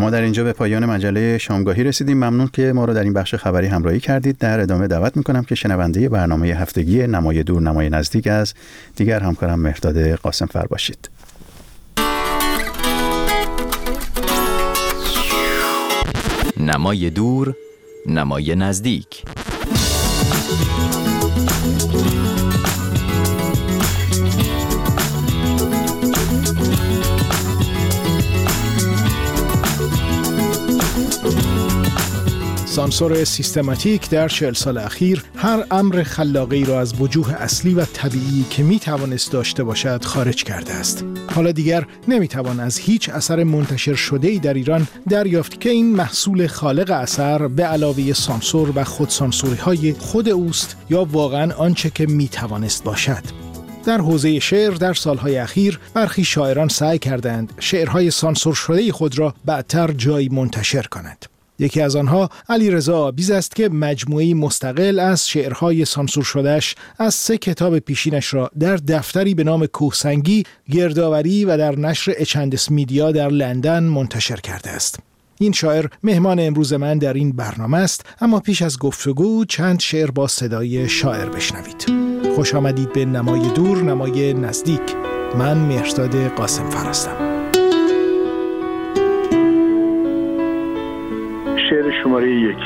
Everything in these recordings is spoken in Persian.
ما در اینجا به پایان مجله شامگاهی رسیدیم. ممنون که ما رو در این بخش خبری همراهی کردید. در ادامه دعوت میکنم که شنونده برنامه هفتگی نمای دور نمای نزدیک از دیگر همکارم مهرداد قاسمفر باشید. نمای دور نمای نزدیک. سانسور سیستماتیک در 40 سال اخیر هر امر خلاقی را از وجوه اصلی و طبیعی که می توانست داشته باشد خارج کرده است. حالا دیگر نمی توان از هیچ اثر منتشر شده‌ای در ایران دریافت که این محصول خالق اثر به علاوه سانسور و خودسانسوری‌های خود اوست یا واقعاً آنچه که می توانست باشد. در حوزه شعر در سالهای اخیر برخی شاعران سعی کردند شعرهای سانسور شده خود را بعدتر جایی منتشر کنند. یکی از آنها علیرضا آبیز است که مجموعه‌ای مستقل از شعرهای سانسور شده‌اش از 3 کتاب پیشینش را در دفتری به نام کوهسنگی گردآوری و در نشر اچندس میدیا در لندن منتشر کرده است. این شاعر مهمان امروز من در این برنامه است، اما پیش از گفتگو چند شعر با صدای شاعر بشنوید. خوش آمدید به نمای دور نمای نزدیک. من مهرداد قاسمفر هستم. شعر شماره 1.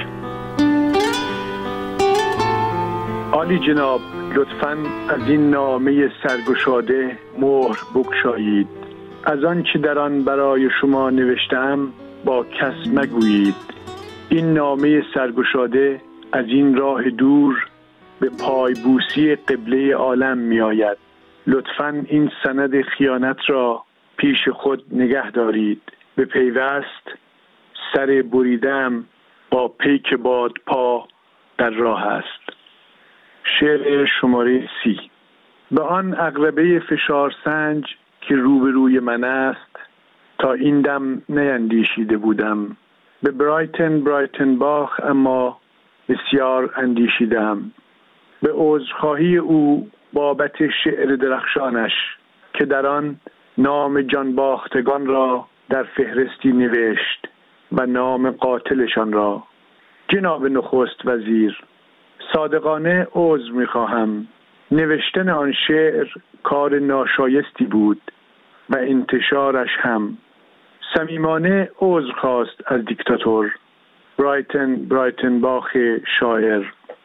عالی جناب، لطفاً از این نامه سرگشاده مهر بگشایید. از آن چه در آن برای شما نوشتم با کس مگویید. این نامه سرگشاده از این راه دور به پای بوسی قبله عالم می آید. لطفاً این سند خیانت را پیش خود نگه دارید. به پیوست سر بریدم با پیک باد پا در راه است. شعر شماره 30. به آن عقربه فشار سنج که روبروی من است تا این دم نیندیشیده بودم. به برایتن باخ اما بسیار اندیشیدم. به عذرخواهی او بابت شعر درخشانش که در آن نام جان باختگان را در فهرستی نوشت و نام قاتلشان را. جناب نخست وزیر، صادقانه عذر می‌خواهم. نوشتن آن شعر کار ناشایستی بود و انتشارش هم. صمیمانه عذر خواست از دیکتاتور. برایتن باخ شاعر.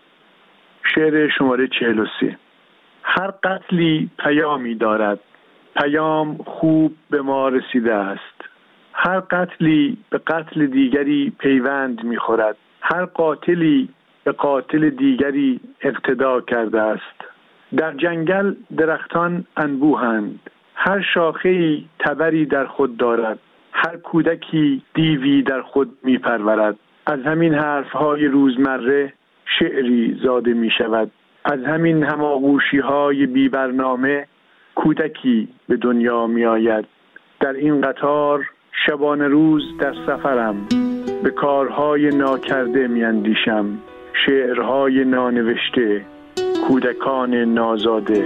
شعر شماره 43. هر قتلی پیامی دارد، پیام خوب به ما رسیده است. هر قتلی به قتل دیگری پیوند می‌خورد. هر قاتلی به قاتل دیگری اقتدا کرده است. در جنگل درختان انبوهند. هر شاخه‌ای تبری در خود دارد. هر کودکی دیوی در خود می‌پرورد. از همین حرف‌های روزمره شعری زاده می‌شود. از همین هماغوشی‌های بی برنامه کودکی به دنیا می‌آید. در این قطار شبانه روز در سفرم، به کارهای ناکرده میاندیشم. شعرهای نانوشته، کودکان نازاده.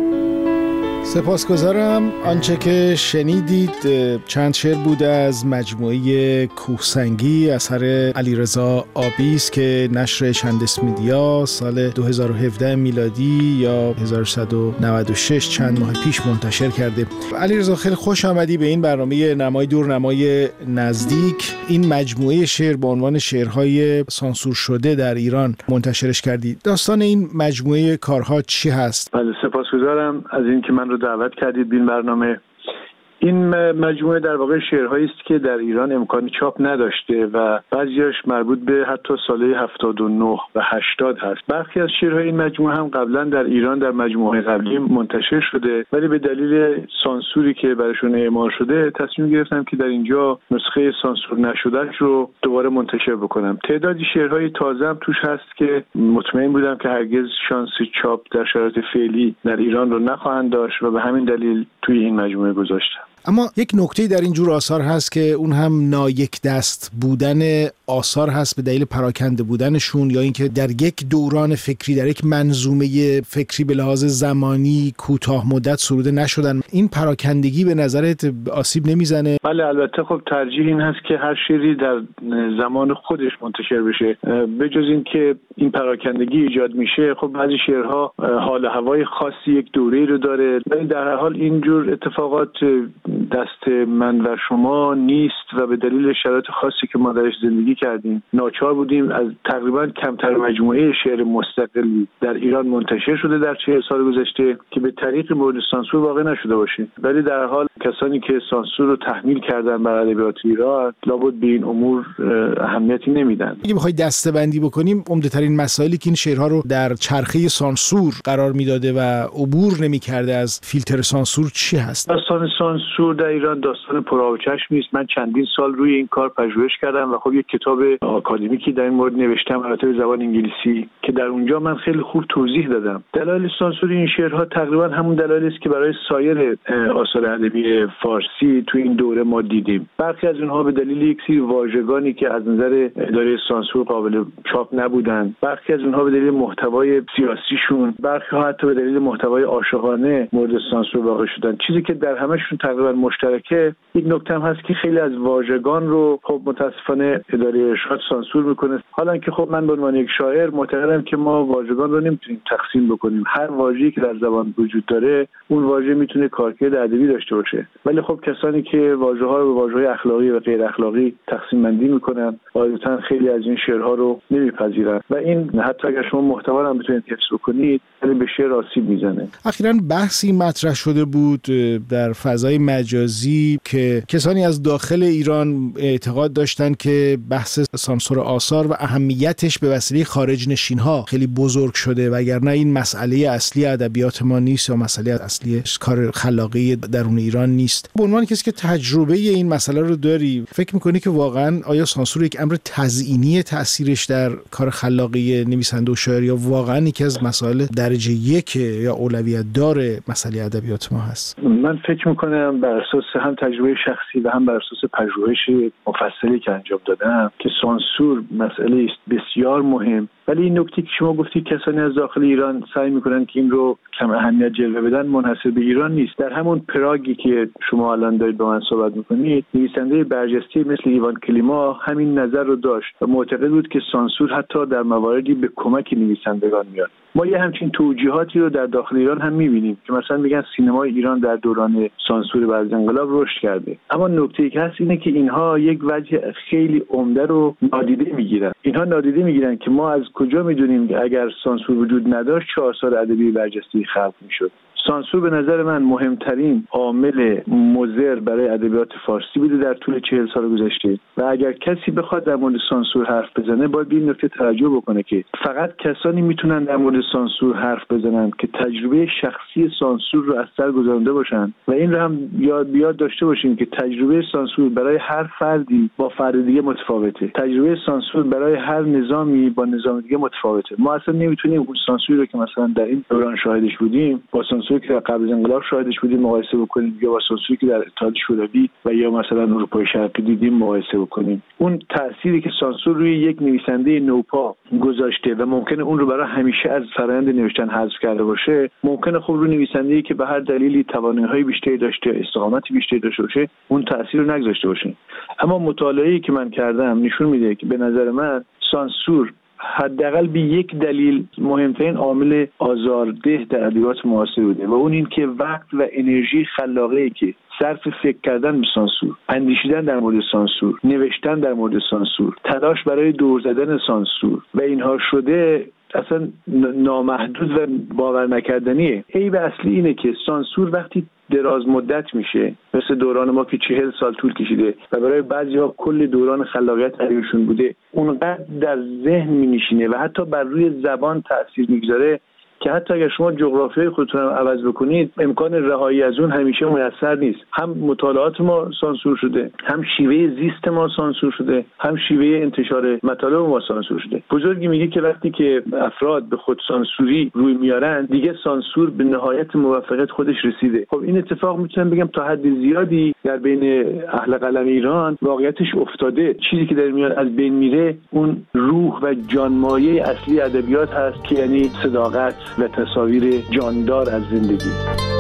سپاسگزارم. آنچه که شنیدید چند شعر بود از مجموعه کوهسنگی اثر علیرضا آبیز که نشر اچندس میدیا سال 2017 میلادی یا 1196 چند ماه پیش منتشر کرده. علیرضا خیلی خوش آمدی به این برنامه نمای دور نمای نزدیک. این مجموعه شعر با عنوان شعرهای سانسور شده در ایران منتشرش کردی. داستان این مجموعه کارها چی هست؟ بله، سپاسگزارم از اینکه من رو دعوت کردید به این برنامه. این مجموعه در واقع شعرهایی است که در ایران امکان چاپ نداشته و بعضیاش مربوط به حتی سالهای 79 و 80 هست. برخی از شعرهای این مجموعه هم قبلا در ایران در مجموعه قبلی منتشر شده، ولی به دلیل سانسوری که براشون اعمال شده تصمیم گرفتم که در اینجا نسخه سانسور نشدهش رو دوباره منتشر بکنم. تعدادی شعرهای تازه هم توش هست که مطمئن بودم که هرگز شانس چاپ در شرایط فعلی در ایران رو نخواهند داشت و به همین دلیل توی این مجموعه گذاشتم. اما یک نکته در این جور آثار هست که اون هم نایک دست بودن آثار هست به دلیل پراکنده بودنشون، یا اینکه در یک دوران فکری، در یک منظومه فکری به لحاظ زمانی کوتاه مدت سروده نشدن؟ این پراکندگی به نظرت آسیب نمیزنه؟ بله البته خب ترجیح این هست که هر شعری در زمان خودش منتشر بشه. به جز این که این پراکندگی ایجاد میشه، خب بعضی شعرها حال و هوای خاصی یک دوره‌ای رو داره، ولی در هر حال اینجور اتفاقات دست من و شما نیست و به دلیل شرایط خاصی که ما درش زندگی کردیم ناچار بودیم از تقریبا کمتر مجموعه شعر مستقلی در ایران منتشر شده در 40 سال گذشته که به طریق مورد سانسور واقع نشده باشه. ولی در هر حال کسانی که سانسور رو تحمیل کردن بر ادبیات ایران لابد به این امور اهمیتی نمیدن. اگه بخوای دسته‌بندی بکنیم، عمده‌ترین مسائلی که این شعرها رو در چرخه سانسور قرار میداده و عبور نمی‌کرده از فیلتر سانسور چی هست؟ داستان سانسور در ایران داستان پرآب چشمی است. من چندین سال روی این کار پژوهش کردم و خب یک کتاب آکادمیکی در این مورد نوشتم، البته به زبان انگلیسی، که در اونجا من خیلی خوب توضیح دادم. دلایل سانسور این شعرها تقریبا همون دلایلی است که برای سایر آثار ادبی فارسی تو این دوره ما دیدیم. برخی از اونها به دلیل یک سری واژگانی که از نظر اداره سانسور قابل چاپ نبودن، برخی از اونها به دلیل محتوای سیاسیشون، برخی ها حتی به دلیل محتوای عاشقانه مورد سانسور واقع شدن. چیزی که در همشون تقریبا مشترکه یک نکته هم هست که خیلی از واژگان رو خب متاسفانه اداره ارشاد سانسور میکنه. حالا که خب من به عنوان یک شاعر معتقدم که ما واژگان رو نمیتونیم تقسیم بکنیم. هر واژه‌ای که در زبان وجود داره اون واژه میتونه کارکرد ادبی داشته باشه، ولی خب کسانی که واژه‌ها رو به واژه‌های اخلاقی و غیر اخلاقی تقسیم بندی میکنن عادتاً خیلی از این شعرها رو نمیپذیرن و این حتی اگر شما محتوا رو هم بتونید حفظ بکنید ولی به شعر آسیب میزنه. اخیراً بحثی مطرح شده بود در فضای مجازی که کسانی از داخل ایران اعتقاد داشتن که بحث سانسور آثار و اهمیتش به وسیله خارج نشین‌ها خیلی بزرگ شده، وگرنه این مسئله اصلی ادبیات ما نیست یا مسئله اصلی کار خلاقی درون ایران نیست. به عنوان کسی که تجربه این مسئله رو داری، فکر می‌کنی که واقعاً آیا سانسور یک امر تزیینی تأثیرش در کار خلاقی نویسنده و شاعر، یا واقعاً یکی از مسائل درجه یک یا اولویت دار مسئله ادبیات ما هست؟ من فکر می‌کنم بر اساس هم تجربه شخصی و هم بر اساس پژوهش مفصلی که انجام دادم که سانسور مسئله است بسیار مهم. ولی این نکته که شما گفتید کسانی از داخل ایران سعی میکنن که این رو کم اهمیت جلوه بدن منحصر به ایران نیست. در همون پراگی که شما الان دارید با من صحبت میکنید، نویسنده برجسته مثل ایوان کلیما همین نظر رو داشت و معتقد بود که سانسور حتی در مواردی به کمک نویسندگان میاد. ما یه همچین توجیهاتی رو در داخل ایران هم میبینیم که مثلا میگن سینمای ایران در دوران سانسور بعد از انقلاب رشد کرده، اما نکته‌ای که هست اینه که اینها یک وجه خیلی عمده رو نادیده میگیرن. اینها نادیده میگیرن که ما از کجا میدونیم که اگر سانسور وجود نداشت چه آثار ادبی برجسته خلق میشد. سانسور به نظر من مهمترین عامل مضر برای ادبیات فارسی بوده در طول 40 سال گذشته و اگر کسی بخواد در مورد سانسور حرف بزنه باید به این نکته توجه بکنه که فقط کسانی میتونن در مورد سانسور حرف بزنن که تجربه شخصی سانسور رو از سر گذرانده باشن و این رو هم یاد داشته باشیم که تجربه سانسور برای هر فردی با فرد دیگه متفاوته. تجربه سانسور برای هر نظامی با نظام دیگه متفاوته. ما اصلا نمیتونیم اون سانسوری رو که مثلا در این دوران شاهدش بودیم با سانسوری که قبل از انقلاب شاهدش بودیم مقایسه بکنیم یا با سانسوری که در اتحاد شوروی و یا مثلا اروپای شرقی دیدیم مقایسه بکنیم. اون تأثیری که سانسور روی یک نویسنده نوپا گذاشته و ممکنه اون رو برای همیشه از فرآیند نوشتن حذف کرده باشه، ممکنه خب روی نویسنده‌ای که به هر دلیلی توانایی‌های بیشتری داشته، استقامتی بیشتری داشته باشه، اون تأثیر رو نگذاشته باشه. اما مطالعه‌ای که من کردم نشون میده که به نظر من سانسور حداقل به یک دلیل مهمترین عامل آزارده در ادبیات معاصر بوده و اون این که وقت و انرژی خلاقه‌ای که صرف فکر کردن به سانسور، اندیشیدن در مورد سانسور، نوشتن در مورد سانسور، تلاش برای دور زدن سانسور و اینها شده اصلا نامحدود و باور نکردنیه. عیب اصلی اینه که سانسور وقتی دراز مدت میشه، مثل دوران ما که 40 سال طول کشیده و برای بعضی‌ها کل دوران خلاقیت ادبیشون بوده، اونقدر در ذهن مینشینه و حتی بر روی زبان تأثیر میگذاره که حتی اگر شما جغرافیای خودتون هم عوض بکنید امکان رهایی از اون همیشه میسر نیست. هم مطالعات ما سانسور شده، هم شیوه زیست ما سانسور شده، هم شیوه انتشار مطالب ما سانسور شده. بزرگی میگه که وقتی که افراد به خود سانسوری روی میارن دیگه سانسور به نهایت موفقیت خودش رسیده. خب این اتفاق میتونم بگم تا حد زیادی در بین اهل قلم ایران واقعیتش افتاده. چیزی که در میان از بین میره اون روح و جانمایه اصلی ادبیات هست که یعنی صداقت و تصاویر جاندار از زندگی.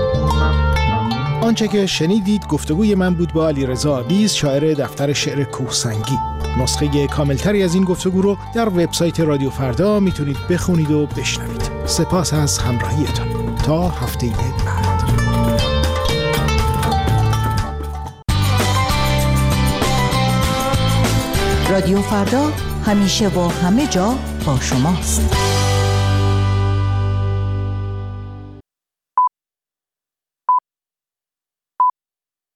آنچه که شنیدید گفتگوی من بود با علیرضا عبیز، شاعر دفتر شعر کوهسنگی. نسخه کاملتری از این گفتگو رو در وبسایت رادیو فردا میتونید بخونید و بشنوید. سپاس از همراهیتان. تا هفته بعد. رادیو فردا همیشه و همه جا با شماست.